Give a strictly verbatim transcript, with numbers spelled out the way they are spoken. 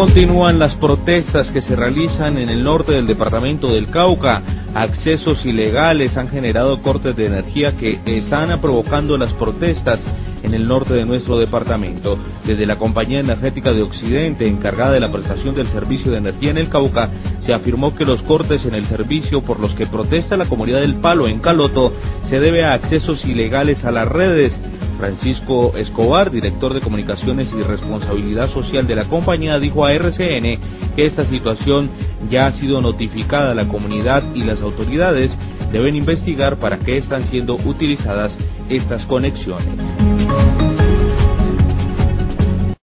Continúan las protestas que se realizan en el norte del departamento del Cauca. Accesos ilegales han generado cortes de energía que están provocando las protestas en el norte de nuestro departamento. Desde la Compañía Energética de Occidente, encargada de la prestación del servicio de energía en el Cauca, se afirmó que los cortes en el servicio por los que protesta la comunidad del Palo en Caloto se debe a accesos ilegales a las redes. Francisco Escobar, director de Comunicaciones y Responsabilidad Social de la compañía, dijo a R C N que esta situación ya ha sido notificada a la comunidad y las autoridades deben investigar para qué están siendo utilizadas estas conexiones.